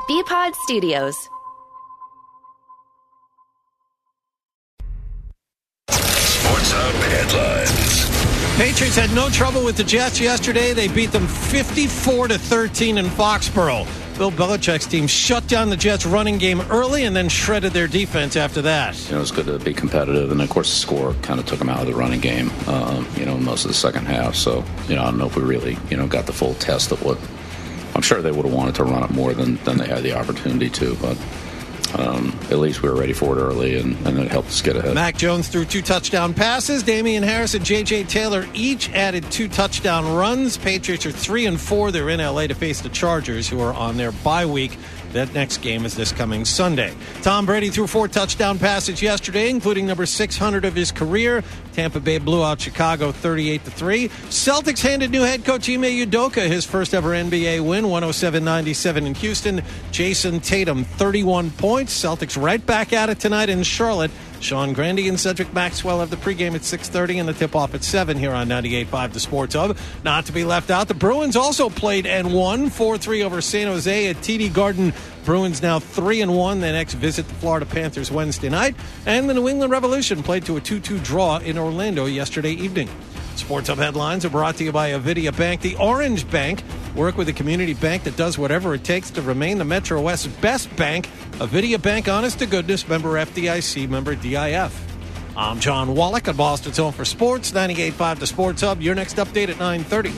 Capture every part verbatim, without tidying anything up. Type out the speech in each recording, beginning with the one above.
B-Pod Studios. Sports Hub headlines. Patriots had no trouble with the Jets yesterday. They beat them fifty-four to thirteen in Foxborough. Bill Belichick's team shut down the Jets' running game early and then shredded their defense after that. You know, it was good to be competitive, and of course the score kind of took them out of the running game, um, you know, most of the second half. So, you know, I don't know if we really, you know, got the full test of what I'm sure they would have wanted to run it more than, than they had the opportunity to, but um, at least we were ready for it early, and, and it helped us get ahead. Mac Jones threw two touchdown passes. Damian Harris and J J. Taylor each added two touchdown runs. Patriots are three and four. They're in L A to face the Chargers, who are on their bye week. That next game is this coming Sunday. Tom Brady threw four touchdown passes yesterday, including number six hundred of his career. Tampa Bay blew out Chicago thirty-eight to three. Celtics handed new head coach Ime Udoka his first ever N B A win, one oh seven ninety-seven in Houston. Jason Tatum, thirty-one points. Celtics right back at it tonight in Charlotte. Sean Grandy and Cedric Maxwell have the pregame at six thirty and the tip-off at seven here on ninety-eight point five The Sports Hub. Not to be left out, the Bruins also played and won four three over San Jose at T D Garden. Bruins now three and one. They next visit the Florida Panthers Wednesday night. And the New England Revolution played to a two two draw in Orlando yesterday evening. Sports Hub headlines are brought to you by Avidia Bank. The Orange Bank. Work with a community bank that does whatever it takes to remain the Metro West's best bank. Avidia Bank, honest to goodness, member F D I C, member D I F. I'm John Wallach at Boston's Home for Sports, ninety-eight point five The Sports Hub. Your next update at nine thirty.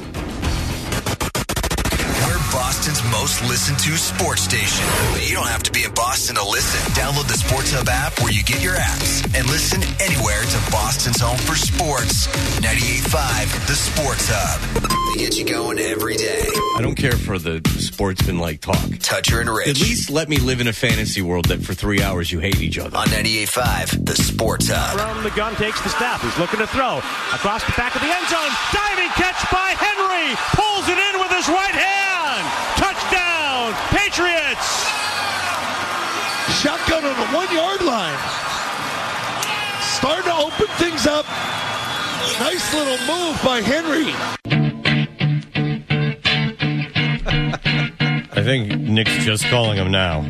Boston's most listened to sports station. But you don't have to be in Boston to listen. Download the Sports Hub app where you get your apps and listen anywhere to Boston's Home for Sports. ninety-eight point five The Sports Hub. They get you going every day. I don't care for the sportsman-like talk. Toucher and Rich. At least let me live in a fantasy world that for three hours you hate each other. On ninety-eight point five The Sports Hub. From the gun takes the snap. He's looking to throw. Across the back of the end zone. Diving catch by Henry. Pulls it in with his right hand. Touchdown, Patriots! Shotgun on the one-yard line. Starting to open things up. Nice little move by Henry. I think Nick's just calling him now.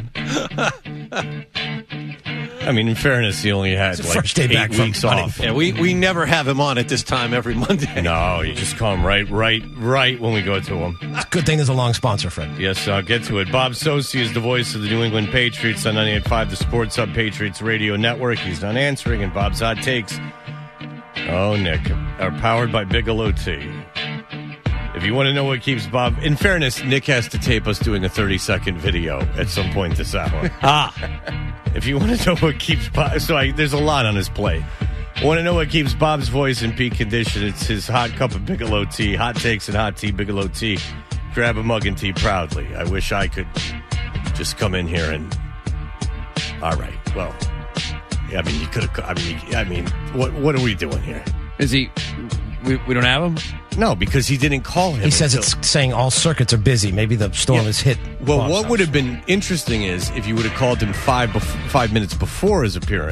I mean, in fairness, he only had like first day eight back weeks from off. Yeah, we, we never have him on at this time every Monday. No, you just call him right, right, right when we go to him. It's a good thing there's a long sponsor, Fred. Yes, I'll get to it. Bob Sosi is the voice of the New England Patriots on ninety-eight point five The Sports Hub Patriots Radio Network. He's not answering, and Bob's Hot Takes, oh, Nick, are powered by Bigelow Tea. If you want to know what keeps Bob... In fairness, Nick has to tape us doing a thirty-second video at some point this hour. Ah. If you want to know what keeps Bob... So I, there's a lot on his plate. Want to know what keeps Bob's voice in peak condition? It's his hot cup of Bigelow Tea. Hot Takes and Hot Tea, Bigelow Tea. Grab a mug and tea proudly. I wish I could just come in here and... All right, well... I mean, you could have... I mean, I mean, what what are we doing here? Is he... We, we don't have him? No, because he didn't call him. He says until, it's saying all circuits are busy. Maybe the storm Yeah. has hit. Well, Bob's what house. would have been interesting is if you would have called him five bef- five minutes before his appearance.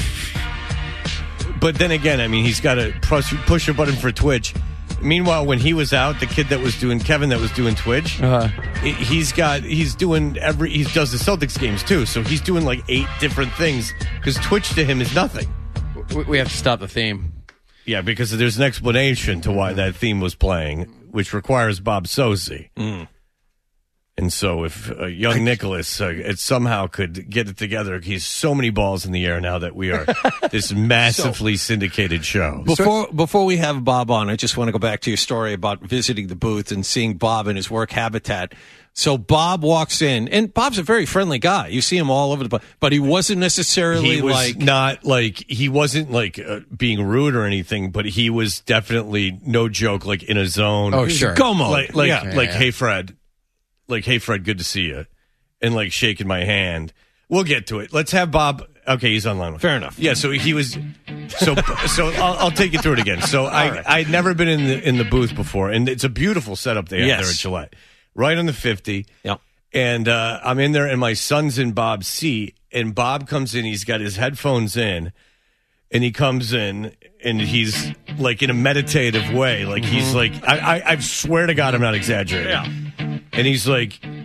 But then again, I mean, he's got to push, push a button for Twitch. Meanwhile, when he was out, the kid that was doing Kevin that was doing Twitch, Uh-huh. he- he's got he's doing every he does the Celtics games too. So he's doing like eight different things because Twitch to him is nothing. We, we have to stop the theme. Yeah, because there's an explanation to why that theme was playing, which requires Bob Sosi. Mm. And so if uh, young Nicholas uh, it somehow could get it together, he's so many balls in the air now that we are this massively syndicated show. Before before we have Bob on, I just want to go back to your story about visiting the booth and seeing Bob in his work habitat. So Bob walks in, and Bob's a very friendly guy. You see him all over the place, but he wasn't necessarily He was like not like he wasn't like uh, being rude or anything, but he was definitely no joke, like in a zone. Oh, sure. go mode. like like yeah. like Yeah. hey Fred, like hey Fred, good to see you, and like shaking my hand. We'll get to it. Let's have Bob. Okay, he's online. Fair enough. Yeah, so he was. So so I'll, I'll take you through it again. So I right. I'd never been in the in the booth before, and it's a beautiful setup they have Yes. there at Gillette, right on the fifty. Yep. And uh, I'm in there, and my son's in Bob's seat, and Bob comes in. He's got his headphones in, and he comes in, and he's like in a meditative way, like he's like I, I I swear to God, I'm not exaggerating. Yeah. And he's like,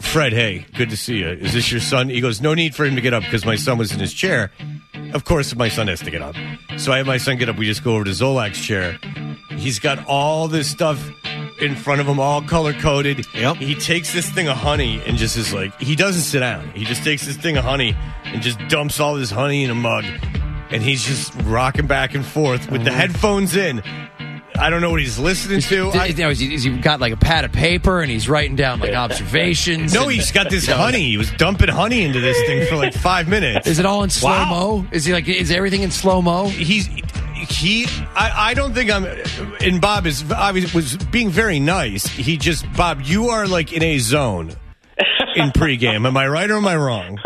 Fred, hey, good to see you. Is this your son? He goes, no need for him to get up because my son was in his chair. Of course, my son has to get up. So I have my son get up. We just go over to Zolak's chair. He's got all this stuff in front of him, all color-coded. Yep. He takes this thing of honey and just is like, he doesn't sit down. He just takes this thing of honey and just dumps all this honey in a mug. And he's just rocking back and forth with the headphones in. I don't know what he's listening to. I, Is, is, he, is he got like a pad of paper and he's writing down like observations? no, and, he's got this you know, honey. He was dumping honey into this thing for like five minutes. Is it all in slow Wow. mo? Is he like? Is everything in slow mo? He's he. I, I don't think I'm. And Bob is obviously was being very nice. He just Bob, you are like in a zone in pregame. Am I right or am I wrong?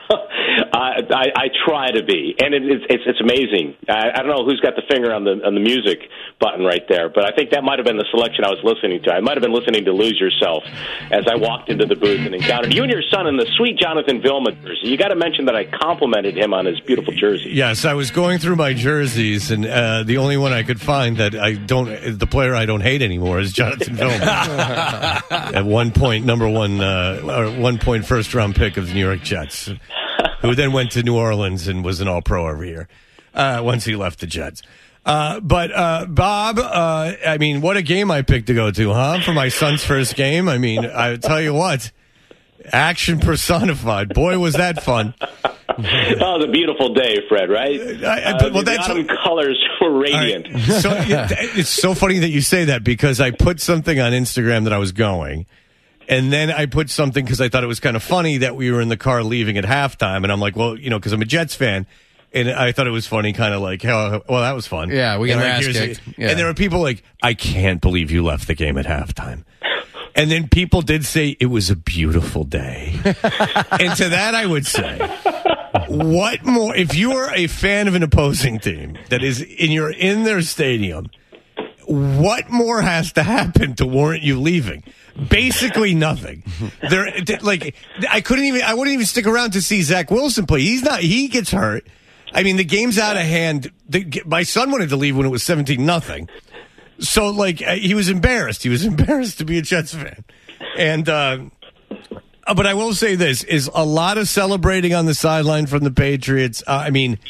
I, I, I try to be, and it, it's, it's it's amazing. I, I don't know who's got the finger on the on the music button right there, but I think that might have been the selection I was listening to. I might have been listening to "Lose Yourself" as I walked into the booth and encountered you and your son in the sweet Jonathan Vilma jersey. You got to mention that I complimented him on his beautiful jersey. Yes, I was going through my jerseys, and uh, the only one I could find that I don't, the player I don't hate anymore is Jonathan Vilma. At one point, number one, uh, or one point first round pick of the New York Jets, who then went to New Orleans and was an All-Pro every year uh, once he left the Jets. Uh, but, uh, Bob, uh, I mean, what a game I picked to go to, huh? For my son's first game. I mean, I tell you what, action personified. Boy, was that fun. Oh, it was a beautiful day, Fred, right? I, I, uh, well, the that's autumn colors were radiant. Right. So it's so funny that you say that because I put something on Instagram that I was going. And then I put something because I thought it was kind of funny that we were in the car leaving at halftime. And I'm like, well, you know, because I'm a Jets fan. And I thought it was funny, kind of like, oh, well, that was fun. Yeah, we got and our like, ass here's kicked. a- Yeah. And there were people like, I can't believe you left the game at halftime. And then people did say it was a beautiful day. And to that I would say, what more, if you are a fan of an opposing team that is, and you're in their stadium, what more has to happen to warrant you leaving? Basically nothing. There, like, I couldn't even, I wouldn't even stick around to see Zach Wilson play. He's not, he gets hurt. I mean, the game's out of hand. The, my son wanted to leave when it was seventeen nothing. So, like, he was embarrassed. He was embarrassed to be a Jets fan. And, uh, but I will say this, is a lot of celebrating on the sideline from the Patriots. Uh, I mean,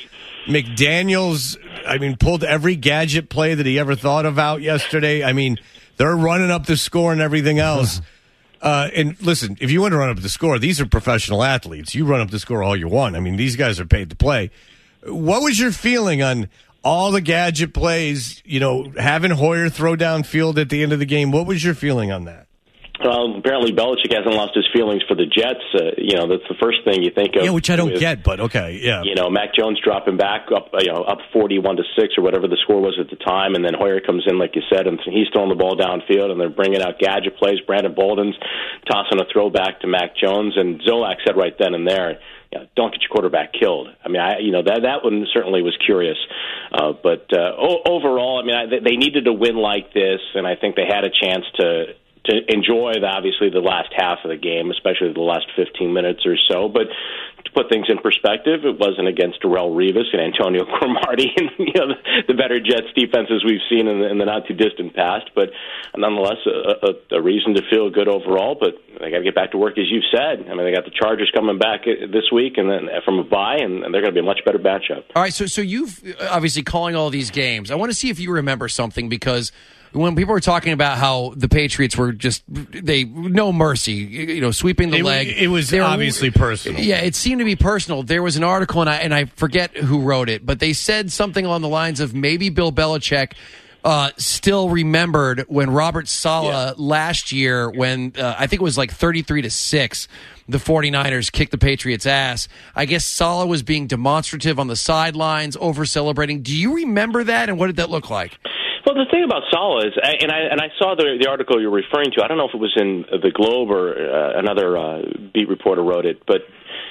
McDaniels, I mean, pulled every gadget play that he ever thought of out yesterday. I mean, they're running up the score and everything else. Uh, and listen, if you want to run up the score, these are professional athletes. You run up the score all you want. I mean, these guys are paid to play. What was your feeling on all the gadget plays, you know, having Hoyer throw downfield at the end of the game? What was your feeling on that? Well, apparently Belichick hasn't lost his feelings for the Jets. Uh, you know, that's the first thing you think of. Yeah, which I don't with, get, but okay, yeah. You know, Mac Jones dropping back up, you know, up forty-one to six or whatever the score was at the time, and then Hoyer comes in, like you said, and he's throwing the ball downfield, and they're bringing out gadget plays. Brandon Bolden's tossing a throwback to Mac Jones, and Zolak said right then and there, you know, don't get your quarterback killed. I mean, I, you know, that that one certainly was curious. Uh, but uh, o- overall, I mean, I, they needed to win like this, and I think they had a chance to to enjoy, the, obviously, the last half of the game, especially the last fifteen minutes or so. But to put things in perspective, it wasn't against Darrelle Revis and Antonio Cromartie and you know, the, the better Jets defenses we've seen in the, in the not-too-distant past. But nonetheless, a, a, a reason to feel good overall. But they got to get back to work, as you've said. I mean, they got the Chargers coming back this week and then from a bye, and they're going to be a much better matchup. All right, so so you've obviously calling all these games. I want to see if you remember something because when people were talking about how the Patriots were just they no mercy, you know, sweeping the it, leg. It was were, obviously personal. Yeah, it seemed to be personal. There was an article, and I and I forget who wrote it, but they said something along the lines of maybe Bill Belichick uh, still remembered when Robert Saleh yeah. last year, when uh, I think it was like thirty-three to six, the 49ers kicked the Patriots' ass. I guess Saleh was being demonstrative on the sidelines, over celebrating. Do you remember that, and what did that look like? Well, the thing about Saleh is, and I and I saw the the article you're referring to. I don't know if it was in the Globe or uh, another uh, beat reporter wrote it, but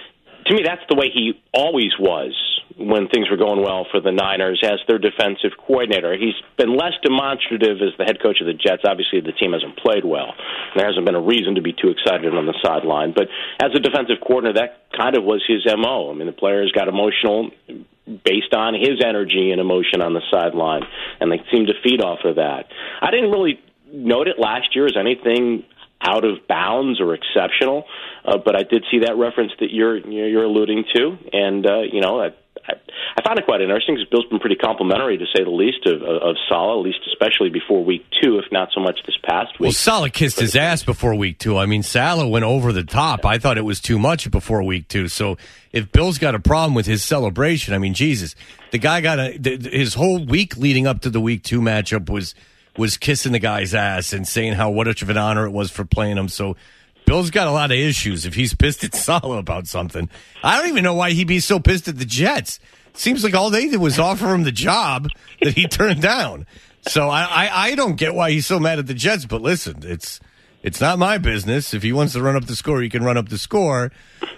to me, that's the way he always was when things were going well for the Niners as their defensive coordinator. He's been less demonstrative as the head coach of the Jets. Obviously, the team hasn't played well. There hasn't been a reason to be too excited on the sideline. But as a defensive coordinator, that kind of was his M O. I mean, the players got emotional based on his energy and emotion on the sideline, and they seem to feed off of that. I didn't really note it last year as anything out of bounds or exceptional, uh, but I did see that reference that you're you're alluding to, and uh, you know, I, I, I found it quite interesting because Bill's been pretty complimentary, to say the least, of, of Saleh, at least especially before week two, if not so much this past week. Well, Saleh kissed his ass before week two. I mean, Saleh went over the top. I thought it was too much before week two. So if Bill's got a problem with his celebration, I mean, Jesus, the guy got a his whole week leading up to the week two matchup was. was kissing the guy's ass and saying how much of an honor it was for playing him. So Bill's got a lot of issues if he's pissed at Saleh about something. I don't even know why he'd be so pissed at the Jets. Seems like all they did was offer him the job that he turned down. So I, I, I don't get why he's so mad at the Jets. But listen, it's it's not my business. If he wants to run up the score, he can run up the score.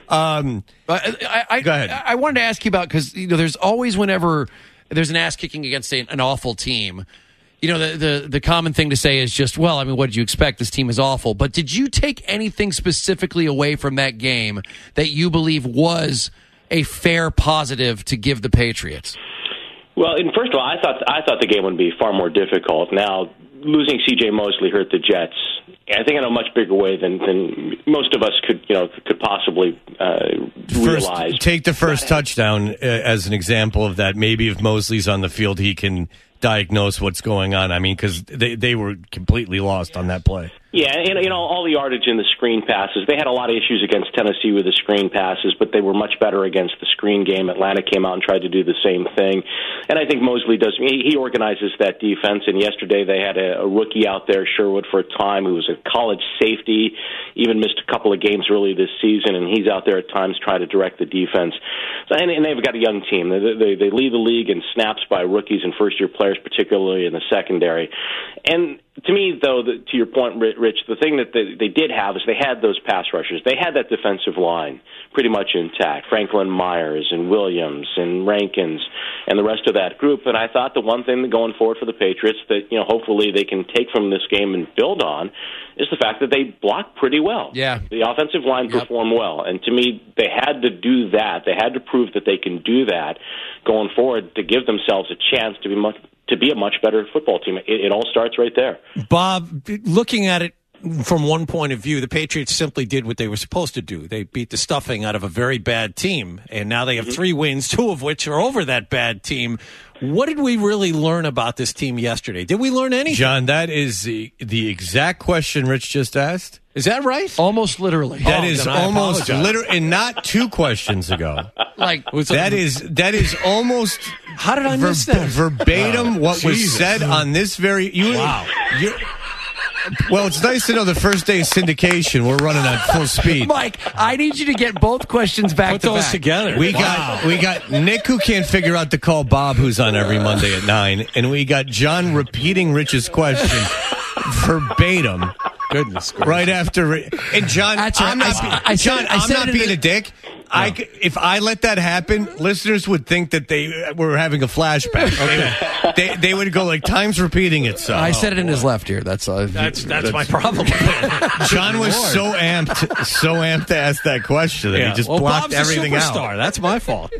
Um, I, I, go ahead. I, I wanted to ask you about, because you know, there's always, whenever there's an ass kicking against a, an awful team, you know, the, the the common thing to say is just, well, I mean, what did you expect? This team is awful. But did you take anything specifically away from that game that you believe was a fair positive to give the Patriots? Well, and first of all, I thought I thought the game would be far more difficult. Now, losing C J Mosley hurt the Jets, I think, in a much bigger way than, than most of us could, you know, could possibly uh, first, realize. Take the first touchdown uh, as an example of that. Maybe if Mosley's on the field, he can diagnose what's going on. I mean, because they, they were completely lost on that play. Yeah, and you know, all the yardage in the screen passes. They had a lot of issues against Tennessee with the screen passes, but they were much better against the screen game. Atlanta came out and tried to do the same thing, and I think Mosley does. He, he organizes that defense. And yesterday they had a, a rookie out there, Sherwood, for a time, who was a college safety, even missed a couple of games early this season, and he's out there at times trying to direct the defense. So, and, and they've got a young team. They, they, they lead the league in snaps by rookies and first-year players, particularly in the secondary. And to me, though, the, to your point, Rich, the thing that they, they did have is they had those pass rushers. They had that defensive line pretty much intact. Franklin Myers and Williams and Rankins and the rest of that group. And I thought the one thing going forward for the Patriots that, you know, hopefully they can take from this game and build on is the fact that they blocked pretty well. Yeah. The offensive line yep. performed well. And to me, they had to do that. They had to prove that they can do that going forward to give themselves a chance to be much to be a much better football team. It, it all starts right there. Bob, looking at it from one point of view, the Patriots simply did what they were supposed to do. They beat the stuffing out of a very bad team, and now they have mm-hmm. three wins, two of which are over that bad team. What did we really learn about this team yesterday? Did we learn anything? John, that is the, the exact question Rich just asked. Is that right? Almost literally. That oh, is almost literally, and not two questions ago. Like that is that is almost. How did I ver- miss that? Verbatim, wow. what Jesus. was said on this very. You, wow. You're, well, it's nice to know the first day of syndication we're running at full speed. Mike, I need you to get both questions back Put to those back. together. We wow. got we got Nick, who can't figure out to call Bob, who's on every Monday at nine, and we got John repeating Rich's question verbatim. Goodness gracious. Right after, and John, That's right. I'm not, I, I John, said, I I'm said not being the, a dick. No. I, if I let that happen, listeners would think that they were having a flashback. Okay. They, they, they would go like, time's repeating itself. I said it in his left ear. That's uh, that's, that's that's my problem. John was Lord. so amped, so amped to ask that question that yeah. he just well, blocked Bob's everything a out. superstar. That's my fault.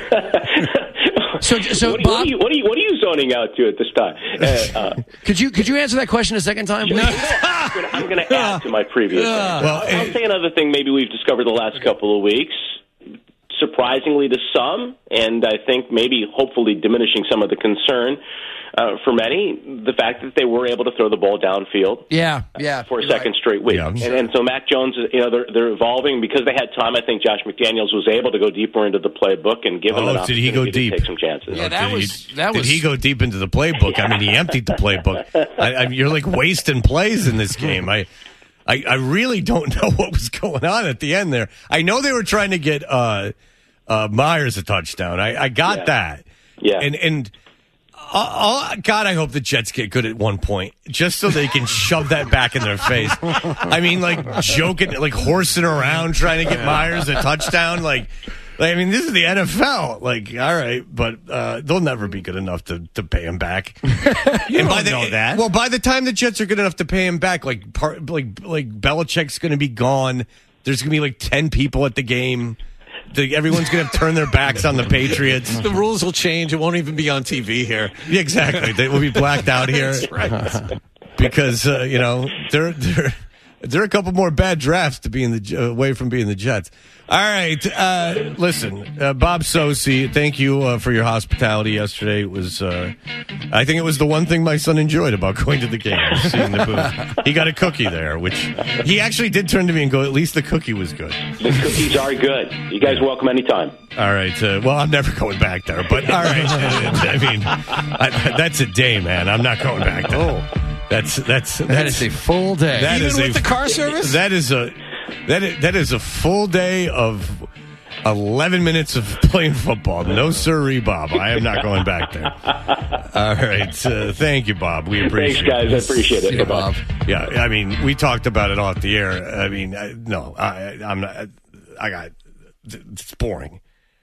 So, so what, Bob, what, are you, what, are you, what are you zoning out to at this time? Uh, uh, could you could you answer that question a second time, please? I'm going to add to my previous. Uh, well, I'll, I'll say another thing. Maybe we've discovered the last couple of weeks, surprisingly to some, and I think maybe hopefully diminishing some of the concern uh, for many, the fact that they were able to throw the ball downfield. Yeah, yeah, for a second right. straight week, yeah, and, and so Mac Jones, you know, they're, they're evolving because they had time. I think Josh McDaniels was able to go deeper into the playbook and give oh, him an did he go opportunity deep? to take some chances. Yeah, that did was he, that was. Did he go deep into the playbook? I mean, he emptied the playbook. I, I, you're like wasting plays in this game. I. I, I really don't know what was going on at the end there. I know they were trying to get uh, uh, Myers a touchdown. I, I got yeah. that. Yeah. And and uh, oh, God, I hope the Jets get good at one point, just so they can shove that back in their face. I mean, like joking, like horsing around trying to get Myers a touchdown, like. I mean, this is the N F L. Like, all right, but uh, they'll never be good enough to, to pay him back. you and don't by the, know that. Well, by the time the Jets are good enough to pay him back, like part, like like Belichick's going to be gone. There's going to be like ten people at the game. The, everyone's going to turn their backs on the Patriots. The rules will change. It won't even be on T V here. Yeah, exactly. They will be blacked out here. That's right. Because uh, you know they're they're. There are a couple more bad drafts to be in the uh, away from being the Jets. All right, uh, listen, uh, Bob Sosi, thank you uh, for your hospitality yesterday. It was, uh, I think it was the one thing my son enjoyed about going to the game, seeing the booth. He got a cookie there, which he actually did turn to me and go, at least the cookie was good. The cookies are good. You guys welcome anytime. All right. Uh, well, I'm never going back there, but all right. I mean, I, that's a day, man. I'm not going back there. Oh. That's, that's, that's, that is a full day. That Even is with a, the car service? That is a, that is, that is a full day of eleven minutes of playing football. No sirree, Bob. I am not going back there. All right. Uh, thank you, Bob. We appreciate it. Thanks, guys. it. I appreciate it. See you, Bob. Yeah. I mean, we talked about it off the air. I mean, I, no, I, I'm not, I got, it's boring.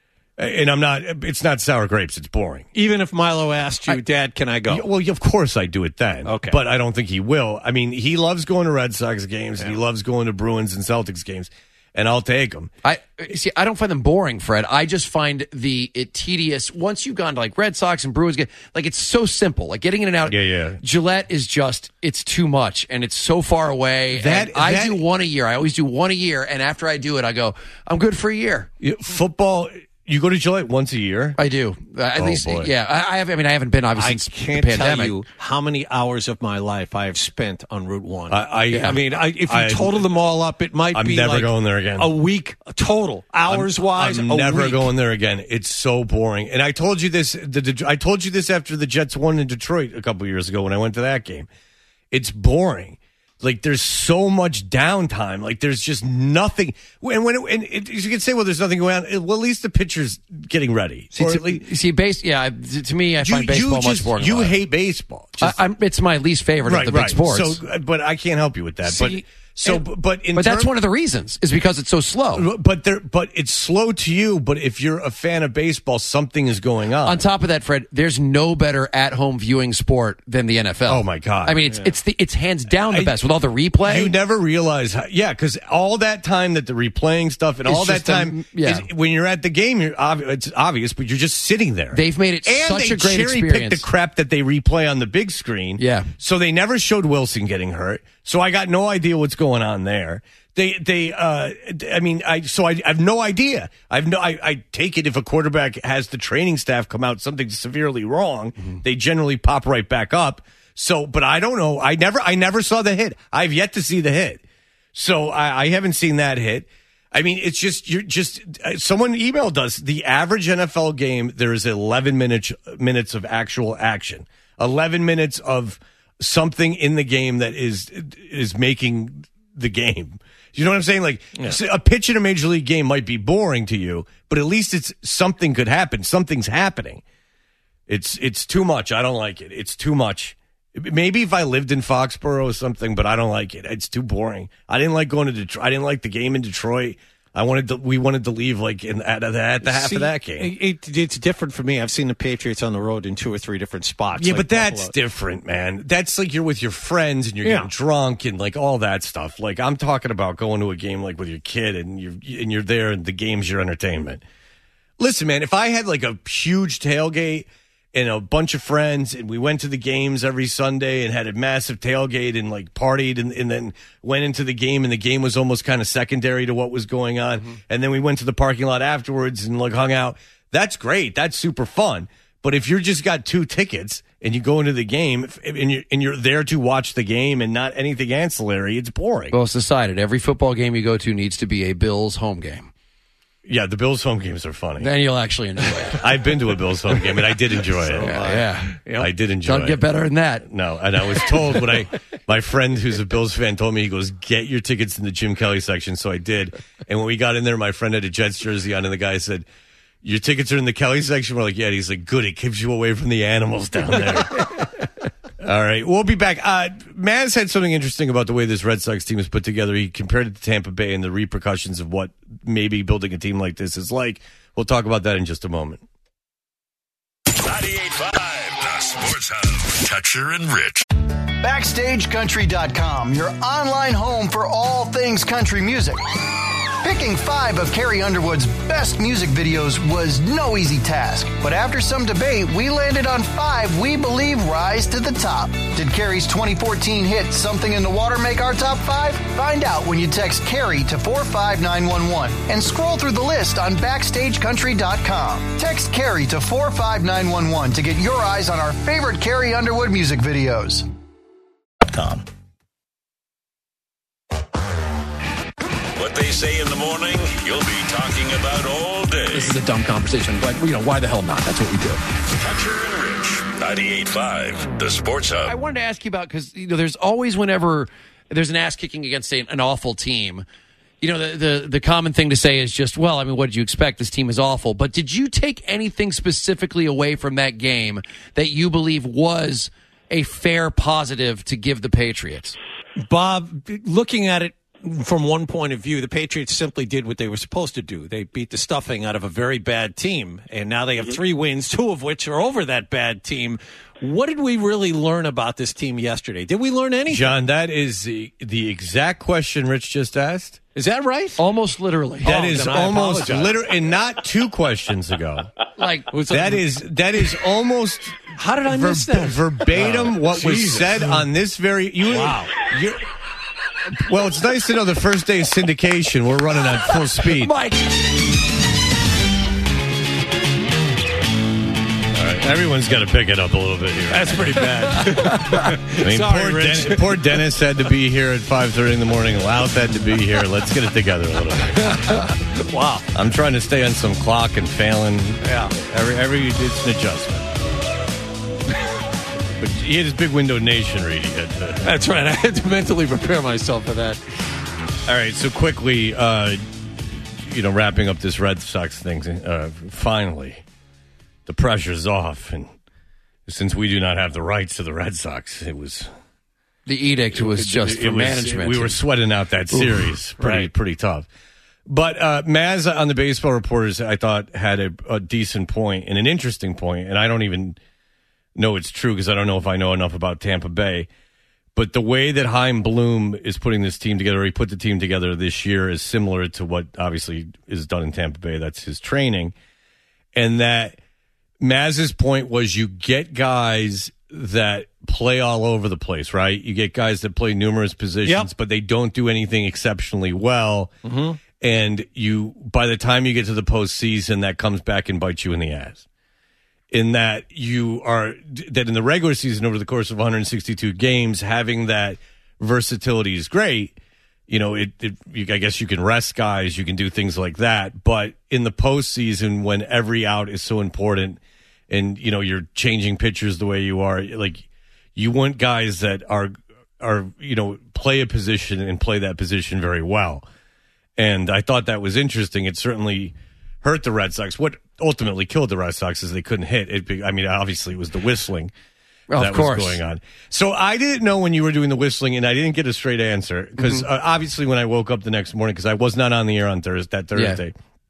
And I'm not, it's not sour grapes. It's boring. Even if Milo asked you, I, Dad, can I go? Yeah, well, of course I do it then. Okay. But I don't think he will. I mean, he loves going to Red Sox games, yeah. and he loves going to Bruins and Celtics games, and I'll take them. I see. I don't find them boring, Fred. I just find the it tedious. Once you've gone to like Red Sox and Bruins, like it's so simple. Like getting in and out. Yeah, yeah. Gillette is just it's too much, and it's so far away. That, and I that, do one a year. I always do one a year, and after I do it, I go, I'm good for a year. Football. You go to Gillette once a year? I do. Uh, at oh, least, boy. yeah. I, I have. I mean, I haven't been obviously I since can't the pandemic. tell you how many hours of my life I have spent on Route One. I, I, I mean, I, if you I, total them all up, it might I'm be never like going there again. A week total, hours I'm, wise. I'm a never week. going there again. It's so boring. And I told you this. The, the, I told you this after the Jets won in Detroit a couple years ago when I went to that game. It's boring. Like, there's so much downtime. Like, there's just nothing. And when it, and it, you can say, well, there's nothing going on. Well, at least the pitcher's getting ready. See, or to, at least, see base, yeah. To me, I you, find baseball you just, much boring. You hate baseball. Just, I, I'm, it's my least favorite right, of the right. big sports. So, but I can't help you with that. See, but so, and, but in but that's term, one of the reasons is because it's so slow. But there, but it's slow to you. But if you're a fan of baseball, something is going on. On top of that, Fred, there's no better at-home viewing sport than the N F L. Oh my God! I mean, it's yeah. it's the it's hands down the I, best with all the replay. You never realize, how, yeah, because all that time that the replaying stuff and It's all that just a- time, yeah. is, when you're at the game, you're obvi- it's obvious, but you're just sitting there. They've made it and such they a great cherry experience. pick the crap that they replay on the big screen. Yeah. So they never showed Wilson getting hurt. So I got no idea what's going on there. They, they, uh, I mean, I, so I, I have no idea. I've no, I, I take it if a quarterback has the training staff come out something severely wrong, mm-hmm. they generally pop right back up. So, but I don't know. I never, I never saw the hit. I've yet to see the hit. So I, I haven't seen that hit. I mean, it's just, you're just, uh, someone emailed us the average N F L game. There is eleven minutes, minutes of actual action, eleven minutes of something in the game that is, is making the game. You know what I'm saying? Like yeah. a pitch in a major league game might be boring to you, but at least it's something could happen. Something's happening. It's it's too much. I don't like it. It's too much. Maybe if I lived in Foxborough or something, but I don't like it. It's too boring. I didn't like going to Detroit. I didn't like the game in Detroit. I wanted to, we wanted to leave like in, at, the, at the half See, of that game. It, it, it's different for me. I've seen the Patriots on the road in two or three different spots. Yeah, like but that's Buffalo. different, man. That's like you're with your friends and you're Yeah. getting drunk and like all that stuff. Like I'm talking about going to a game like with your kid and you're and you're there and the game's your entertainment. Listen, man, if I had like a huge tailgate and a bunch of friends and we went to the games every Sunday and had a massive tailgate and like partied and, and then went into the game and the game was almost kind of secondary to what was going on. Mm-hmm. And then we went to the parking lot afterwards and like hung out. That's great. That's super fun. But if you're just got two tickets and you go into the game and you're, and you're there to watch the game and not anything ancillary, it's boring. Well, it's decided. Every football game you go to needs to be a Bills home game. Yeah, the Bills home games are funny. Then you'll actually enjoy it. I've been to a Bills home game, and I did enjoy it. Yeah, yeah. I did enjoy it. Doesn't get better than that. No, and I was told when I, my friend who's a Bills fan told me, he goes, get your tickets in the Jim Kelly section. So I did. And when we got in there, my friend had a Jets jersey on, and the guy said, your tickets are in the Kelly section? We're like, yeah. And he's like, good, it keeps you away from the animals down there. All right, we'll be back. Uh, Maz had something interesting about the way this Red Sox team is put together. He compared it to Tampa Bay and the repercussions of what maybe building a team like this is like. We'll talk about that in just a moment. ninety-eight point five, the Sports Hub. Toucher and Rich. Backstage Country dot com, your online home for all things country music. Picking five of Carrie Underwood's best music videos was no easy task, but after some debate, we landed on five we believe rise to the top. Did Carrie's twenty fourteen hit Something in the Water make our top five? Find out when you text Carrie to four five nine one one and scroll through the list on backstage country dot com. Text Carrie to four five nine one one to get your eyes on our favorite Carrie Underwood music videos. Com. What they say in the morning, you'll be talking about all day. This is a dumb conversation, but, you know, why the hell not? That's what we do. Toucher and Rich, ninety-eight point five, the Sports Hub. I wanted to ask you about, because, you know, there's always, whenever there's an ass kicking against a, an awful team, you know, the, the the common thing to say is just, well, I mean, what did you expect? This team is awful. But did you take anything specifically away from that game that you believe was a fair positive to give the Patriots? Bob, looking at it from one point of view, the Patriots simply did what they were supposed to do. They beat the stuffing out of a very bad team, and now they have three wins, two of which are over that bad team. What did we really learn about this team yesterday? Did we learn anything? John, that is the, the exact question Rich just asked. Is that right? Almost literally. That Oh, is then I almost apologize. literally, and not two questions ago. Like, That is that is almost. How did I miss ver- that? verbatim what was Jesus. said on this very. You, Wow. You're, well, it's nice to know the first day of syndication we're running at full speed. Mike. All right, everyone's got to pick it up a little bit here. That's pretty bad. I mean, Sorry, poor, Rich. Den- poor Dennis had to be here at five thirty in the morning. Louth had to be here. Let's get it together a little bit. Wow. I'm trying to stay on some clock and failing. Yeah. Every every it's an adjustment. But he had his big window nation read. He had to. That's right. I had to mentally prepare myself for that. All right, so quickly, uh, you know, wrapping up this Red Sox thing. Uh, finally, the pressure's off, and since we do not have the rights to the Red Sox, it was The edict was just it for was- management. We were sweating out that series. Oof, pretty right. pretty tough. But uh, Maz on the Baseball Reporters, I thought, had a, a decent point and an interesting point, and I don't even know it's true because I don't know if I know enough about Tampa Bay. But the way that Chaim Bloom is putting this team together, he put the team together this year, is similar to what obviously is done in Tampa Bay. That's his training. And that Maz's point was you get guys that play all over the place, right? You get guys that play numerous positions, Yep. but they don't do anything exceptionally well. Mm-hmm. And you, by the time you get to the postseason, that comes back and bites you in the ass. In that you are, that in the regular season over the course of one hundred sixty-two games, having that versatility is great. You know, it, it you, I guess you can rest guys, you can do things like that. But in the postseason, when every out is so important and, you know, you're changing pitchers the way you are, like, you want guys that are, are, you know, play a position and play that position very well. And I thought that was interesting. It certainly hurt the Red Sox. What ultimately killed the Red Sox is they couldn't hit. It, I mean, obviously it was the whistling Of that course. was going on. So I didn't know when you were doing the whistling, and I didn't get a straight answer because Mm-hmm. uh, obviously when I woke up the next morning, because I was not on the air on Thursday, that Thursday,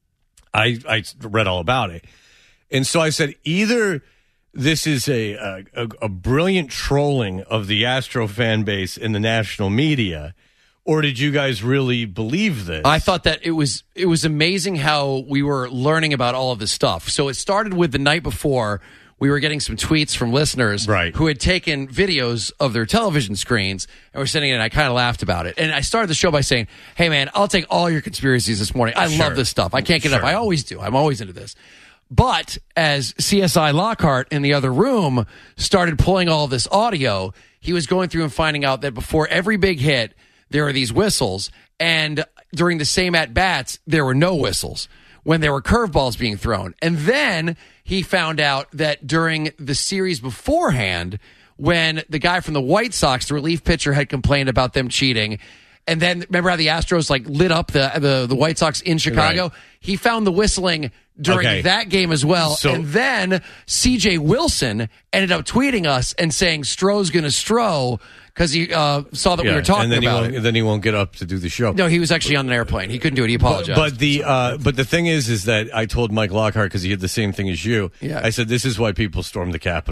I, I read all about it. And so I said, either this is a, a, a, a brilliant trolling of the Astro fan base in the national media, or did you guys really believe this? I thought that it was it was amazing how we were learning about all of this stuff. So it started with the night before. We were getting some tweets from listeners Right. who had taken videos of their television screens and were sending it, and I kind of laughed about it. And I started the show by saying, hey, man, I'll take all your conspiracies this morning. I Sure. love this stuff. I can't get Sure. enough. I always do. I'm always into this. But as C S I Lockhart in the other room started pulling all of this audio, he was going through and finding out that before every big hit, there are these whistles. And during the same at-bats, there were no whistles when there were curveballs being thrown. And then he found out that during the series beforehand, when the guy from the White Sox, the relief pitcher, had complained about them cheating, and then remember how the Astros like lit up the the, the White Sox in Chicago? Right. He found the whistling during Okay. that game as well. So- and then C J Wilson ended up tweeting us and saying Stroh's going to Stroh because he uh, saw that we Yeah, were talking and then about he won't, it. then he won't get up to do the show. No, he was actually on an airplane. He couldn't do it. He apologized. But the uh, but the thing is, is that I told Mike Lockhart because he had the same thing as you. Yeah. I said this is why people stormed the Capitol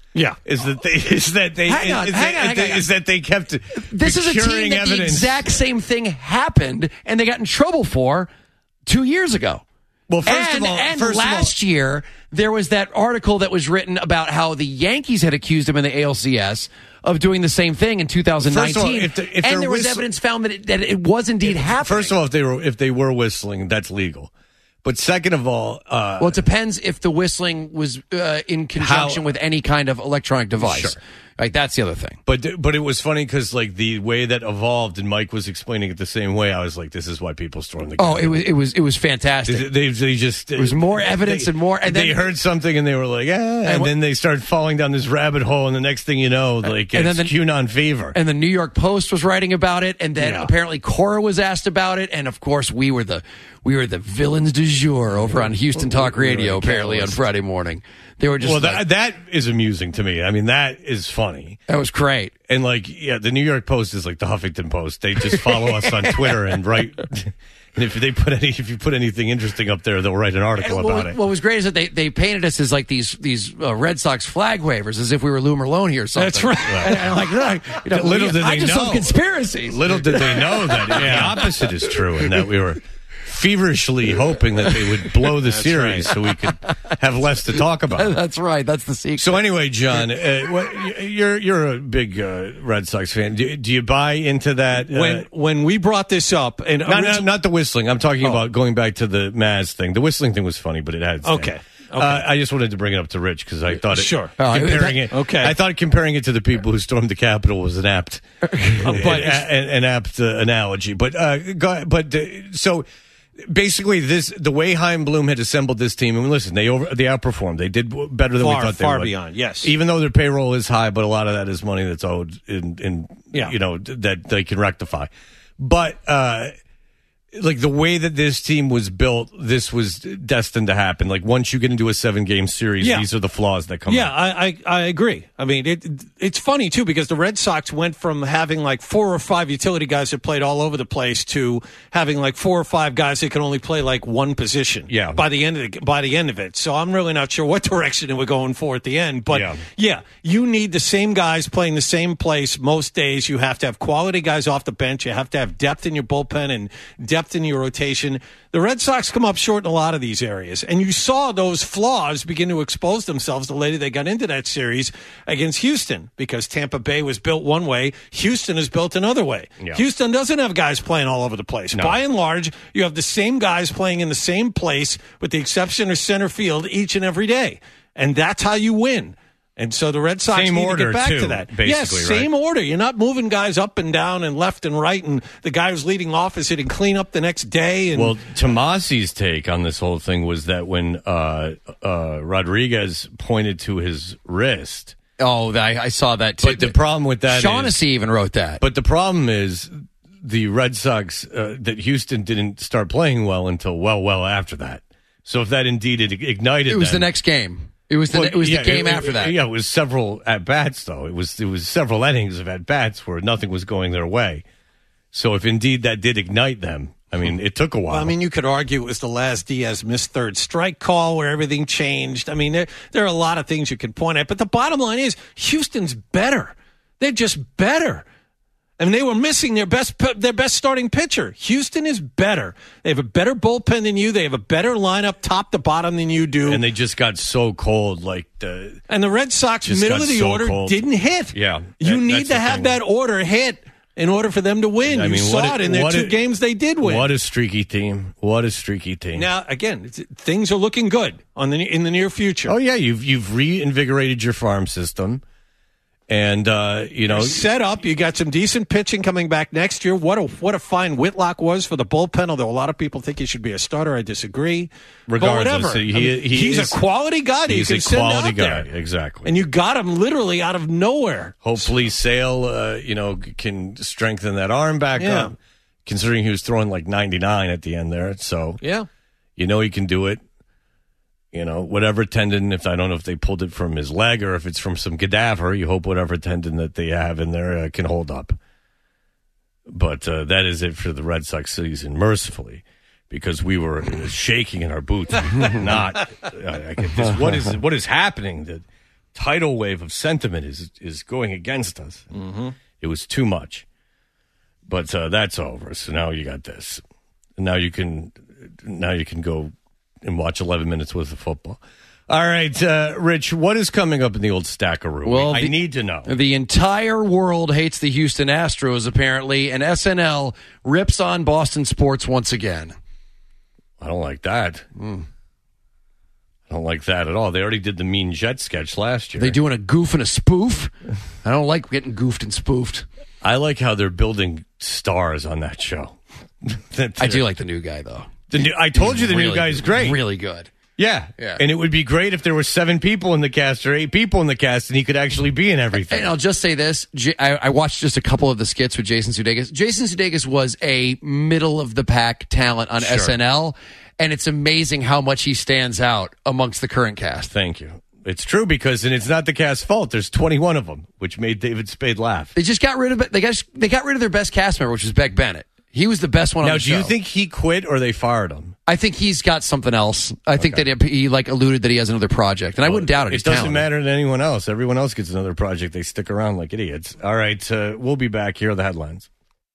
Yeah, is that they is that they hang on, is, hang that, on, hang they, on. is that they kept This is a team procuring that evidence. the exact same thing happened, and they got in trouble for two years ago. Well, first and, of all, and first last of all, year there was that article that was written about how the Yankees had accused him in the A L C S of doing the same thing in two thousand nineteen, First of all, if the- if and they're there was whistl- evidence found that it, that it was indeed happening. First of all, if they were if they were whistling, that's legal. But second of all, uh, well, it depends if the whistling was uh, in conjunction How- with any kind of electronic device. Sure. Like that's the other thing. But but it was funny because like the way that evolved, and Mike was explaining it the same way. I was like, this is why people storm the. Oh, it was it was it was fantastic. They, they, they just It was more evidence they, and more. And then, they heard something and they were like, ah, and, And what- then they started falling down this rabbit hole, and the next thing you know, like and it's then the- QAnon fever. And the New York Post was writing about it, and then Yeah. apparently Cora was asked about it, and of course we were the we were the villains du jour over on Houston Talk Radio. Apparently on Friday morning, they were just well, like, that that is amusing to me. I mean, that is funny. that was great. And like, yeah, the New York Post is like the Huffington Post. They just follow us on Twitter and write. And if they put any, if you put anything interesting up there, they'll write an article And about what, it. what was great is that they, they painted us as like these these uh, Red Sox flag wavers, as if we were Lou Merlone or something. That's right. And, and I'm like, look, you know, Little did I they just know. love conspiracies. Little did they know that the opposite is true, and that we were feverishly hoping that they would blow the series so we could have less to talk about. That's right. That's the secret. So anyway, John, uh, what, you're you're a big uh, Red Sox fan. Do, do you buy into that? Uh, When when we brought this up, and not, not, origi- not the whistling. I'm talking Oh. about going back to the Maz thing. The whistling thing was funny, but it had its Okay. thing. Okay. Uh, I just wanted to bring it up to Rich because I thought it, Sure. Uh, comparing that- it. okay. I thought comparing it to the people who stormed the Capitol was an apt, but an, an, an apt uh, analogy. But uh, go, but uh, so. Basically, this the way Chaim Bloom had assembled this team, and listen, they over they outperformed. They did better than Far, we thought they far would. beyond, yes. Even though their payroll is high, but a lot of that is money that's owed in, in Yeah. you know, that they can rectify. But uh, like the way that this team was built, this was destined to happen. Like once you get into a seven game series, Yeah. these are the flaws that come. Yeah, out. I, I I agree. I mean, it it's funny too because the Red Sox went from having like four or five utility guys that played all over the place to having like four or five guys that can only play like one position. Yeah. By the end of the, by the end of it, so I'm really not sure what direction we're going for at the end. But Yeah. yeah, you need the same guys playing the same place most days. You have to have quality guys off the bench. You have to have depth in your bullpen and depth in your rotation. The Red Sox come up short in a lot of these areas, and you saw those flaws begin to expose themselves the later they got into that series against Houston because Tampa Bay was built one way, Houston is built another way. Yeah. Houston doesn't have guys playing all over the place. No. By and large, you have the same guys playing in the same place with the exception of center field each and every day, and that's how you win. And so the Red Sox Same need order, to get back too, to that. basically, yes, same right? order. You're not moving guys up and down and left and right, and the guy who's leading off is hitting cleanup the next day. And Well, Tomasi's take on this whole thing was that when uh, uh, Rodriguez pointed to his wrist. Oh, I, I saw that too. But the problem with that Shaughnessy is, even wrote that. But the problem is the Red Sox, uh, that Houston didn't start playing well until well, well after that. So if that indeed had ignited it was them, the next game. It was the Well, it was yeah, the game it- after that. Yeah, it was several at bats though. It was it was several innings of at bats where nothing was going their way. So if indeed that did ignite them, I mean, it took a while. Well, I mean, you could argue it was the last Diaz missed third strike call where everything changed. I mean, there there are a lot of things you can point at, but the bottom line is Houston's better. They're just better. I mean, they were missing their best their best starting pitcher. Houston is better. They have a better bullpen than you. They have a better lineup, top to bottom, than you do. and they just got so cold, like the And the Red Sox Just middle got of the so order cold. didn't hit. Yeah, you that- need that's to the have thing. that order hit in order for them to win. I you mean, saw what a- it in their what two a- games they did win. What a streaky team! What a streaky team! Now, again, it's, things are looking good on the in the near future. Oh yeah, you've you've reinvigorated your farm system, and uh, you know, Set up. You got some decent pitching coming back next year. What a what a fine Whitlock was for the bullpen. Although a lot of people think he should be a starter, I disagree. Regardless, but whatever. he- I mean, he he's is- a quality guy. That you he's can a send quality out guy, there. exactly. And you got him literally out of nowhere. Hopefully, Sale, uh, you know, can strengthen that arm back Yeah. up. Considering he was throwing like ninety-nine at the end there, so Yeah. you know he can do it. You know, whatever tendon, if I don't know if they pulled it from his leg or if it's from some cadaver, you hope whatever tendon that they have in there uh, can hold up. But uh, that is it for the Red Sox season, mercifully, because we were shaking in our boots. Not, uh, I get this, what is what is happening? That tidal wave of sentiment is is going against us. Mm-hmm. It was too much. But uh, that's over. So now you got this. Now you can now you can go and watch eleven minutes worth of football. All right, uh, Rich, what is coming up in the old Stackaroo? Well, I the, need to know. The entire world hates the Houston Astros, apparently, and S N L rips on Boston sports once again. I don't like that. Mm. I don't like that at all. They already did the Mean Jet sketch last year. Are they doing a goof and a spoof? I don't like getting goofed and spoofed. I like how they're building stars on that show. I do like the new guy, though. The new, I told you the really, new guy's great. Really good. Yeah. yeah. And it would be great if there were seven people in the cast or eight people in the cast and he could actually be in everything. And I'll just say this. I, I watched just a couple of the skits with Jason Sudeikis. Jason Sudeikis was a middle-of-the-pack talent on sure. S N L, and it's amazing how much he stands out amongst the current cast. Thank you. It's true because, and it's not the cast's fault. There's twenty-one of them, which made David Spade laugh. They just got rid of it. They got they got rid of their best cast member, which was Beck Bennett. He was the best one now, on the show. Now, do you think he quit or they fired him? I think he's got something else. I think okay. that he like alluded that he has another project, and well, I wouldn't doubt it. It doesn't talented. matter to anyone else. Everyone else gets another project. They stick around like idiots. All right, uh, we'll be back. Here are the headlines.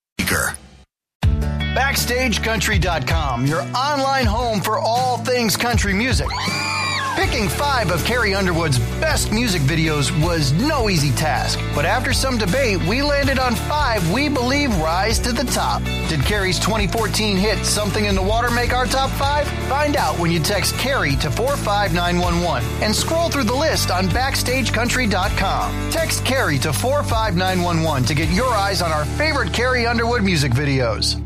Backstage Country dot com, your online home for all things country music. Picking five of Carrie Underwood's best music videos was no easy task, but after some debate, we landed on five we believe rise to the top. Did Carrie's twenty fourteen hit Something in the Water make our top five? Find out when you text Carrie to four five nine one one and scroll through the list on Backstage Country dot com. Text Carrie to four five nine one one to get your eyes on our favorite Carrie Underwood music videos.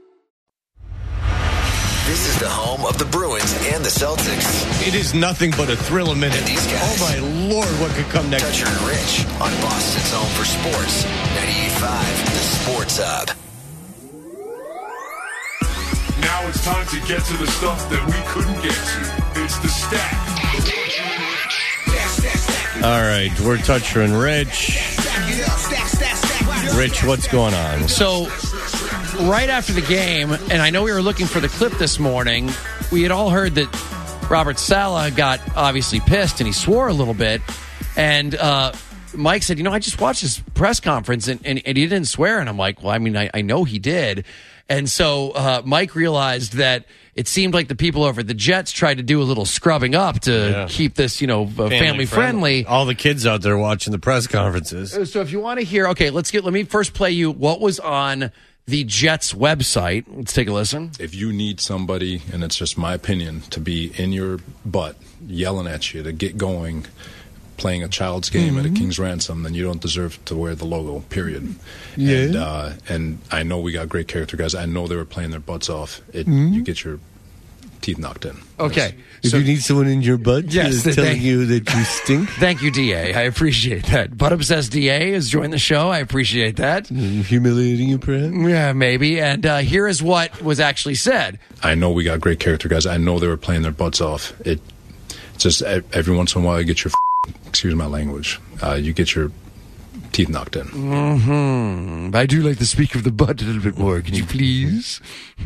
This is the home of the Bruins and the Celtics. It is nothing but a thrill a minute. And these guys, oh, my Lord, what could come next? Toucher and Rich on Boston's home for sports. ninety-eight point five, the Sports Hub. Now it's time to get to the stuff that we couldn't get to. It's the stack. All right, we're Toucher and Rich. Rich, what's going on? So... right after the game, and I know we were looking for the clip this morning, we had all heard that Robert Saleh got obviously pissed and he swore a little bit. And uh, Mike said, you know, I just watched his press conference and, and, and he didn't swear. And I'm like, well, I mean, I, I know he did. And so uh, Mike realized that it seemed like the people over at the Jets tried to do a little scrubbing up to yeah. keep this, you know, uh, family, family friendly. friendly. All the kids out there watching the press conferences. So if you want to hear, okay, let's get, let me first play you what was on the Jets website. Let's take a listen. If you need somebody, and it's just my opinion, to be in your butt, yelling at you, to get going, playing a child's game mm-hmm. at a King's Ransom, then you don't deserve to wear the logo, period. Yeah. And, uh, and I know we got great character guys. I know they were playing their butts off. It, mm-hmm. You get your teeth knocked in. Okay. If so, you need someone in your butt yes, telling thank, you that you stink. Thank you, D A. I appreciate that. Butt Obsessed D A has joined the show. I appreciate that. Mm, humiliating you, perhaps? Yeah, maybe. And uh, here is what was actually said. I know we got great character guys. I know they were playing their butts off. It just every once in a while you get your, excuse my language, uh, you get your teeth knocked in. Mm-hmm. I do like the speak of the butt a little bit more. Can you please?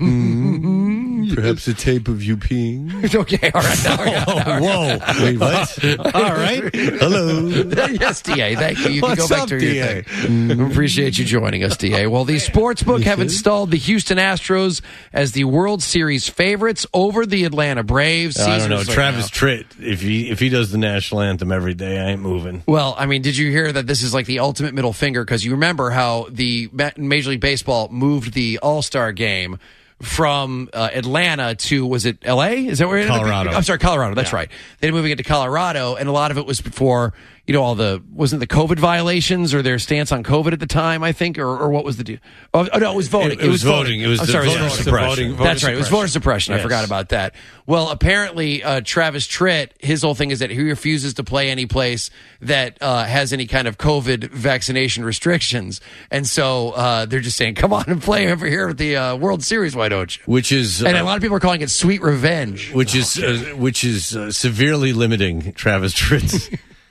Mm-hmm. Yes. Perhaps a tape of you peeing. Okay, all right. All right, all right. Whoa. Wait, what? All right. Hello. Yes, D A. Thank you. You What's can go back up, to D A? your thing. Appreciate you joining us, D A. Well, the Sportsbook have installed the Houston Astros as the World Series favorites over the Atlanta Braves. I don't know. Right Travis now. Tritt, if he, if he does the national anthem every day, I ain't moving. Well, I mean, did you hear that this is like the ultimate middle finger? Because you remember how the Major League Baseball moved the All-Star game from uh, Atlanta to, was it L A? Is that where it ended up? Colorado. I'm sorry, Colorado. That's yeah. right. They're moving it to Colorado, and a lot of it was before, you know, all the, wasn't the COVID violations or their stance on COVID at the time, I think, or, or what was the deal? Oh, oh, no, it was voting. It, it, it was, was voting. voting. It was I'm the sorry, voter it was suppression. Voting, voter That's right. It was voter suppression. Yes. I forgot about that. Well, apparently, uh, Travis Tritt, his whole thing is that he refuses to play any place that uh, has any kind of COVID vaccination restrictions. And so uh, they're just saying, come on and play over here at the uh, World Series, why don't you? Which is... And uh, a lot of people are calling it sweet revenge. Which is uh, which is uh, severely limiting Travis Tritt's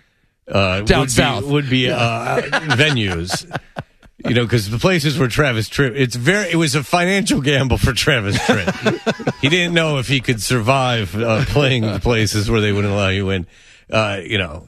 uh, down would south be, would be uh, venues. You know, because the places where Travis Tritt, it's very, it was a financial gamble for Travis Tritt. He didn't know if he could survive uh, playing the places where they wouldn't allow you in. Uh, you know,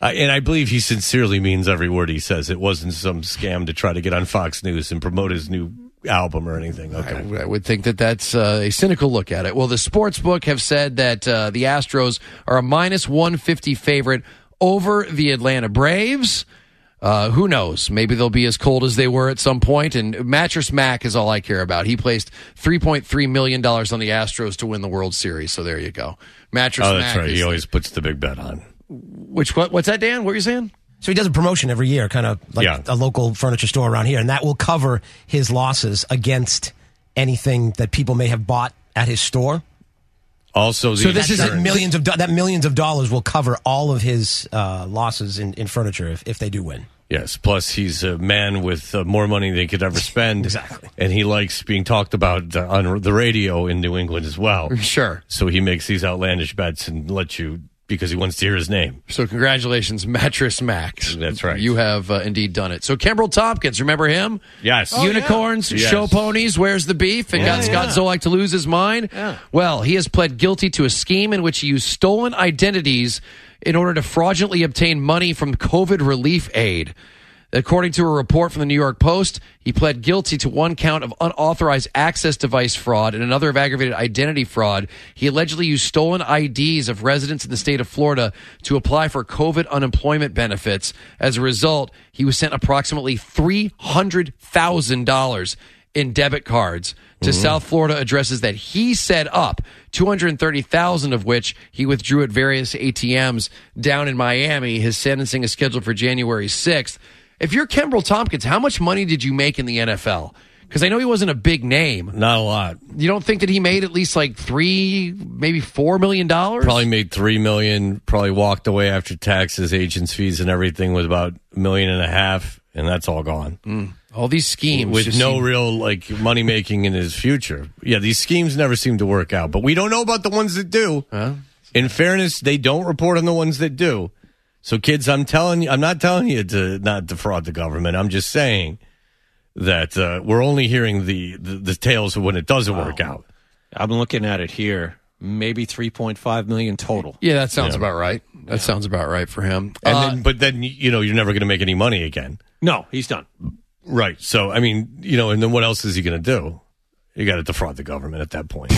Uh, and I believe he sincerely means every word he says. It wasn't some scam to try to get on Fox News and promote his new album or anything. Okay. I, I would think that that's uh, a cynical look at it. Well, the sportsbook have said that uh, the Astros are a minus one fifty favorite over the Atlanta Braves. Uh, who knows? Maybe they'll be as cold as they were at some point. And Mattress Mac is all I care about. He placed three point three million dollars on the Astros to win the World Series. So there you go. Mattress oh, Mac. that's right. Is He always puts the big bet on. Which what, What's that, Dan? What were you saying? So he does a promotion every year, kind of like yeah. a local furniture store around here, and that will cover his losses against anything that people may have bought at his store. Also, the so this is that millions of do- that millions of dollars will cover all of his uh, losses in, in furniture if, if they do win. Yes. Plus, he's a man with uh, more money than he could ever spend. Exactly. And he likes being talked about uh, on the radio in New England as well. Sure. So he makes these outlandish bets and lets you, because he wants to hear his name. So congratulations, Mattress Max. That's right. You have uh, indeed done it. So Kimbrel Tompkins, remember him? Yes. Oh, Unicorns, yeah. show Yes. ponies, where's the beef? And Yeah, got Scott yeah. Zolak to lose his mind? Yeah. Well, he has pled guilty to a scheme in which he used stolen identities in order to fraudulently obtain money from COVID relief aid. According to a report from the New York Post, he pled guilty to one count of unauthorized access device fraud and another of aggravated identity fraud. He allegedly used stolen I Ds of residents in the state of Florida to apply for COVID unemployment benefits. As a result, he was sent approximately three hundred thousand dollars in debit cards to Mm-hmm. South Florida addresses that he set up, two hundred thirty thousand dollars of which he withdrew at various A T Ms down in Miami. His sentencing is scheduled for January sixth. If you're Kimbrel Tompkins, how much money did you make in the N F L? Because I know he wasn't a big name. Not a lot. You don't think that he made at least like three, maybe four million dollars? Probably made three million. Probably walked away after taxes, agents' fees, and everything with about a million and a half, and that's all gone. Mm. All these schemes with just no seem- real like money making in his future. Yeah, these schemes never seem to work out, but we don't know about the ones that do. Huh? In fairness, they don't report on the ones that do. So, kids, I'm telling you, I'm not telling you to not defraud the government. I'm just saying that uh, we're only hearing the, the, the tales of when it doesn't Wow. work out. I'm looking at it here. Maybe three point five million total. Yeah, that sounds Yeah. about right. That Yeah. sounds about right for him. And Uh, then, but then, you know, you're never going to make any money again. No, he's done. Right. So, I mean, you know, and then what else is he going to do? You got to defraud the government at that point.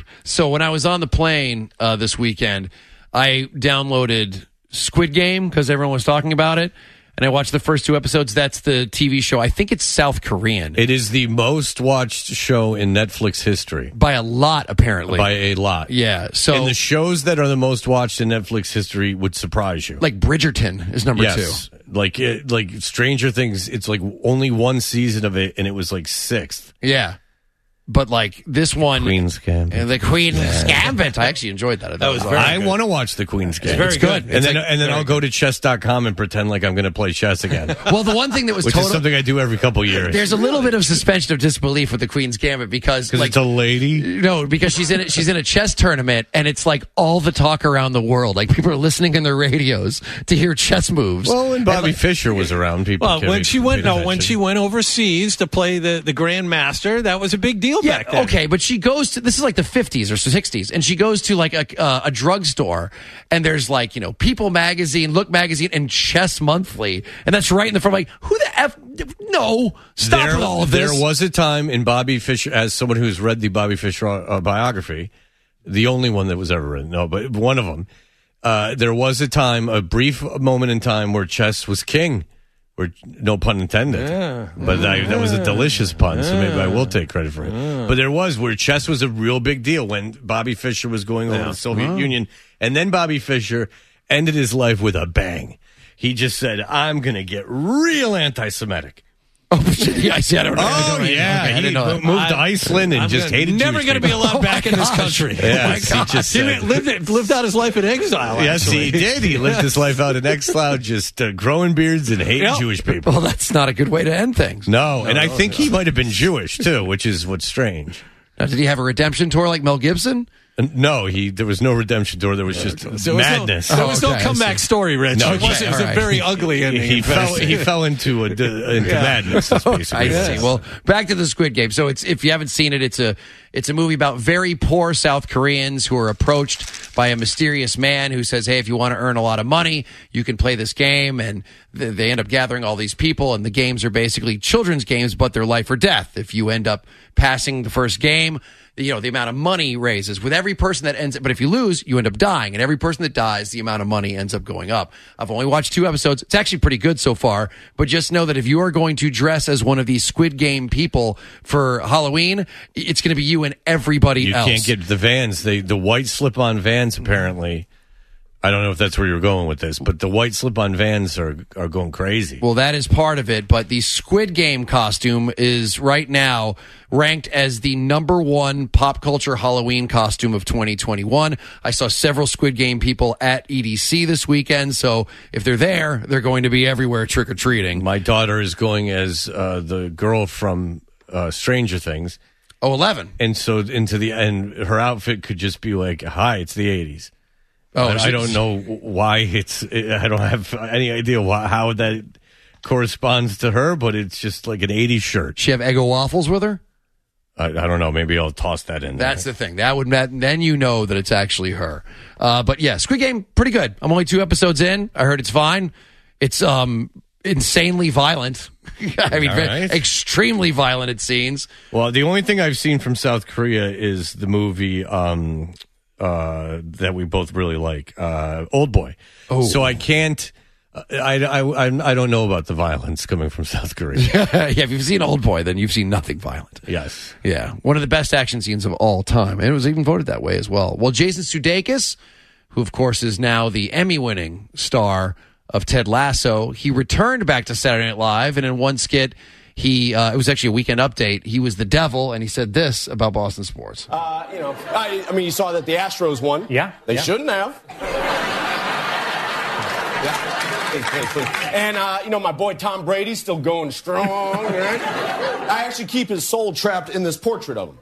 So when I was on the plane uh, this weekend, I downloaded Squid Game because everyone was talking about it, and I watched the first two episodes. That's the T V show. I think it's South Korean. It is the most watched show in Netflix history. By a lot, apparently. By a lot. Yeah. So and the shows that are the most watched in Netflix history would surprise you. like Bridgerton is number yes. two. Like it, like Stranger Things, it's like only one season of it, and it was like sixth. Yeah. But like this one, Queen's Gambit. and the Queen's Gambit. I actually enjoyed that. I thought it was very I good. want to watch the Queen's Gambit. very It's good. And It's then like- and then very I'll go to chess dot com and pretend like I'm going to play chess again. Well, the one thing that was Which total, is something I do every couple years. there's a little bit of suspension of disbelief with the Queen's Gambit because Because like it's a lady. no, because she's in it. She's in a chess tournament, and it's like all the talk around the world. Like people are listening in their radios to hear chess moves. Well, when Bobby And, like, Fischer was around, people. Well, when paid she went, no, when attention. she went overseas to play the the Grandmaster, that was a big deal yeah, back then. okay, but she goes to this is like the fifties or sixties, and she goes to like a uh, a drugstore, and there's like you know People Magazine, Look Magazine, and Chess Monthly, and that's right in the front. Like who the f? No, stop there, with all of this. There was a time in Bobby Fischer, as someone who's read the Bobby Fischer uh, biography, the only one that was ever written, no, but one of them. Uh, there was a time, a brief moment in time, where chess was king. Where, no pun intended. Yeah. But I, that was a delicious pun, so maybe I will take credit for it. But there was where chess was a real big deal when Bobby Fischer was going over Yeah. the Soviet Union. And then Bobby Fischer ended his life with a bang. He just said, I'm going to get real anti-Semitic. Oh, yeah, I see. I don't know. I Oh, don't know. yeah. Okay, I he didn't know mo- that. moved to I- Iceland and I'm just gonna- hated never Jewish going to be people. allowed Oh back my in this gosh. country. Yes, he just He said. lived, it, lived out his life in exile. Yes, actually. he did. He lived his life out in exile, just uh, growing beards and hating Yep. Jewish people. Well, that's not a good way to end things. No, and I think he might have been Jewish too, which is what's strange. Now, did he have a redemption tour like Mel Gibson? And no, he there was no redemption tour. There was just There was no- madness. There was no, Oh, okay, I comeback see. story, Rich. No, it, was, okay, it was all a right. very ugly ending. he in fell. fact. He fell into a into Yeah. madness. That's basically. I see. Well, back to the Squid Game. So it's if you haven't seen it, it's a it's a movie about very poor South Koreans who are approached by a mysterious man who says, hey, if you want to earn a lot of money, you can play this game. And th- they end up gathering all these people, and the games are basically children's games, but they're life or death. If you end up passing the first game, you know, the amount of money raises with every person that ends up, but if you lose, you end up dying. And every person that dies, the amount of money ends up going up. I've only watched two episodes. It's actually pretty good so far, but just know that if you are going to dress as one of these Squid Game people for Halloween, it's going to be you and everybody you else. You can't get the Vans. They, the white slip-on Vans, apparently. I don't know if that's where you're going with this, but the white slip-on Vans are are going crazy. Well, that is part of it, but the Squid Game costume is right now ranked as the number one pop culture Halloween costume of twenty twenty-one. I saw several Squid Game people at E D C this weekend, so if they're there, they're going to be everywhere trick-or-treating. My daughter is going as uh, the girl from uh, Stranger Things. Oh, eleven. And so into the and her outfit could just be like, hi, it's the eighties. Oh, I, I don't know why it's. I don't have any idea why, how that corresponds to her, but it's just like an eighties shirt. She have Eggo waffles with her? I, I don't know. Maybe I'll toss that in. That's there. the thing. That would that, then you know that it's actually her. Uh, but yeah, Squid Game, pretty good. I'm only two episodes in. I heard it's fine. It's um insanely violent. I mean, right. extremely violent at scenes. Well, the only thing I've seen from South Korea is the movie. Um, Uh, that we both really like, uh, Old Boy. Oh. So I can't, I, I, I, I don't know about the violence coming from South Korea. Yeah, if you've seen Old Boy, then you've seen nothing violent. Yes. Yeah, one of the best action scenes of all time. And it was even voted that way as well. Well, Jason Sudeikis, who of course is now the Emmy-winning star of Ted Lasso, he returned back to Saturday Night Live, and in one skit, He uh, it was actually a Weekend Update. He was the devil, and he said this about Boston sports. Uh, you know, I, I mean, you saw that the Astros won. Yeah, they yeah. shouldn't have. Yeah. And uh, you know, my boy Tom Brady's still going strong. Right? I actually keep his soul trapped in this portrait of him.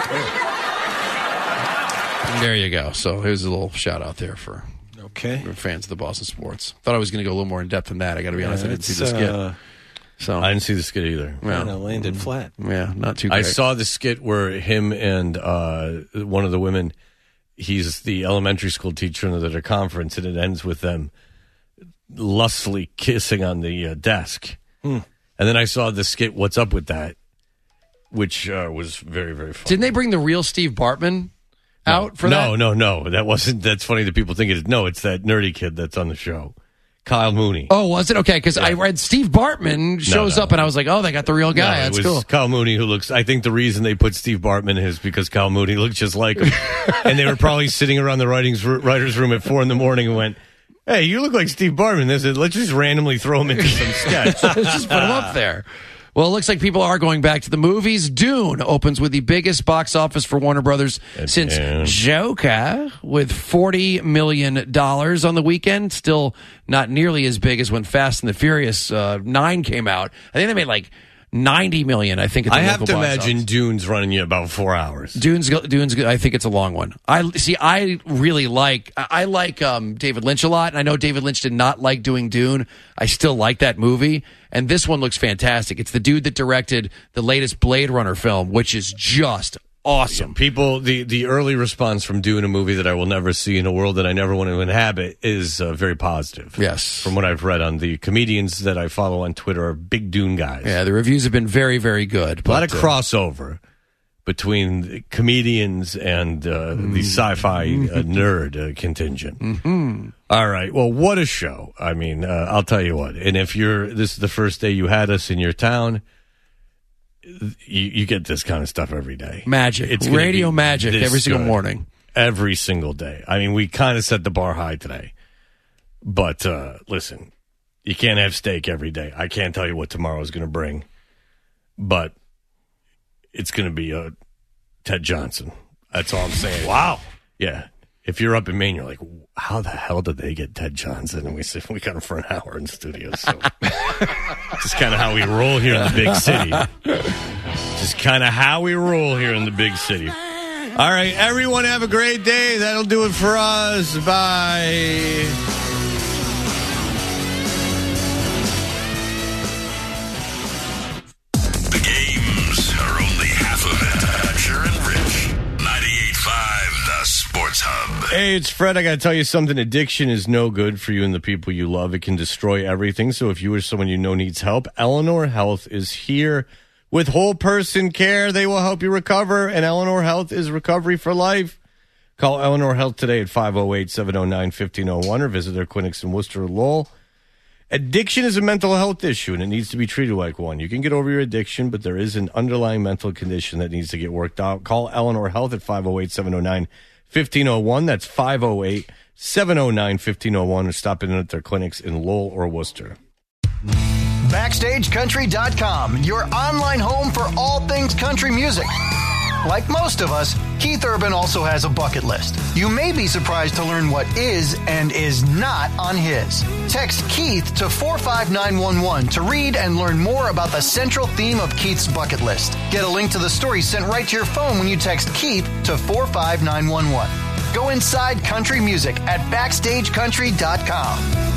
There you go. So here's a little shout out there for okay fans of the Boston sports. Thought I was going to go a little more in depth than that. I got to be yeah, honest, I didn't see the skit. Uh, So I didn't see the skit either. Yeah, no, landed flat. Yeah, not too great. I saw the skit where him and uh, one of the women, he's the elementary school teacher at a conference, and it ends with them lustfully kissing on the uh, desk. Hmm. And then I saw the skit, What's Up With That, which uh, was very, very funny. Didn't they bring the real Steve Bartman out no, for no, that? No, no, no. That wasn't, that's funny that people think it is. No, it's that nerdy kid that's on the show. Kyle Mooney. Oh, was it? Okay, because yeah. I read Steve Bartman shows no, no. up, and I was like, oh, they got the real guy. No, That's it was cool. Kyle Mooney who looks, I think the reason they put Steve Bartman is because Kyle Mooney looks just like him. And they were probably sitting around the writings, writer's room at four in the morning and went, hey, you look like Steve Bartman. They said, let's just randomly throw him into some sketch. Just put him up there. Well, it looks like people are going back to the movies. Dune opens with the biggest box office for Warner Brothers since Dune. Joker, with forty million dollars on the weekend. Still not nearly as big as when Fast and the Furious uh, nine came out. I think they made like ninety million dollars, I think. At the I have local to box imagine office. Dune's running you about four hours. Dune's, Dune's, I think it's a long one. I see. I really like. I like um, David Lynch a lot, and I know David Lynch did not like doing Dune. I still like that movie, and this one looks fantastic. It's the dude that directed the latest Blade Runner film, which is just awesome. People, the, the early response from Dune, a movie that I will never see in a world that I never want to inhabit, is uh, very positive. Yes. From what I've read on the comedians that I follow on Twitter are big Dune guys. Yeah, the reviews have been very, very good. A lot of but, uh, crossover between the comedians and uh, Mm. the sci-fi uh, nerd uh, contingent. Mm-hmm. All right. Well, what a show. I mean, uh, I'll tell you what. And if you're, this is the first day you had us in your town, you, you get this kind of stuff every day. Magic. It's gonna Radio be magic this every single good. morning. Every single day. I mean, we kind of set the bar high today. But uh, listen, you can't have steak every day. I can't tell you what tomorrow is going to bring. But it's going to be a Ted Johnson. That's all I'm saying. Wow. Yeah. If you're up in Maine, you're like, how the hell did they get Ted Johnson? And we said, we got him for an hour in studio. So just kind of how we roll here in the big city. Just kind of how we roll here in the big city. All right, everyone have a great day. That'll do it for us. Bye. The games are only half of it. Asher and Rich. ninety-eight point five The Sports Hub. Hey, it's Fred. I got to tell you something. Addiction is no good for you and the people you love. It can destroy everything. So if you or someone you know needs help, Eleanor Health is here with whole person care. They will help you recover, and Eleanor Health is recovery for life. Call Eleanor Health today at five oh eight, seven oh nine, one five oh one or visit their clinics in Worcester or Lowell. Addiction is a mental health issue, and it needs to be treated like one. You can get over your addiction, but there is an underlying mental condition that needs to get worked out. Call Eleanor Health at five oh eight, seven oh nine, one five oh one. That's five oh eight, seven oh nine, one five oh one, or stop in at their clinics in Lowell or Worcester. Backstage Country dot com, your online home for all things country music. Like most of us, Keith Urban also has a bucket list. You may be surprised to learn what is and is not on his. Text Keith to four five nine one one to read and learn more about the central theme of Keith's bucket list. Get a link to the story sent right to your phone when you text Keith to four five nine one one. Go inside country music at Backstage Country dot com.